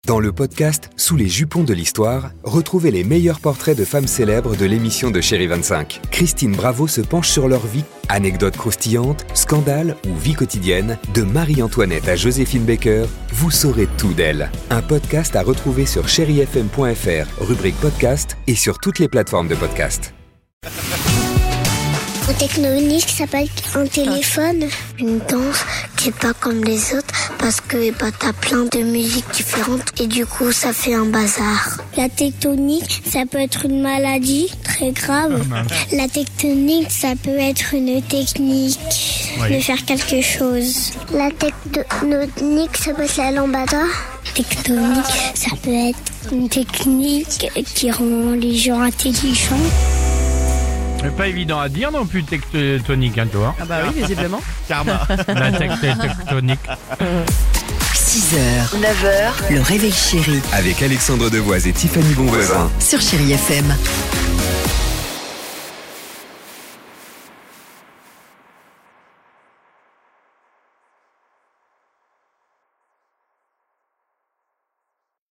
Dans le podcast Sous les jupons de l'histoire, retrouvez les meilleurs portraits de femmes célèbres de l'émission de Chérie 25. Christine Bravo se penche sur leur vie. Anecdotes croustillantes, scandales ou vie quotidienne, de Marie-Antoinette à Joséphine Baker, vous saurez tout d'elle. Un podcast à retrouver sur chérifm.fr, rubrique podcast et sur toutes les plateformes de podcast. Un technonique, ça peut être un téléphone. Une danse qui est pas comme les autres parce que t'as plein de musiques différentes et du coup ça fait un bazar. La tectonique, ça peut être une maladie très grave. La tectonique, ça peut être une technique de faire quelque chose. La tectonique, ça peut être la lambada. Tectonique, ça peut être une technique qui rend les gens intelligents. C'est pas évident à dire non plus tectonique, hein, toi. Ah bah oui, visiblement. Karma. La tectonique. 6h, 9h, le réveil chéri Avec Alexandre Devoise et Tiffany Bonvoisin. sur Chérie FM.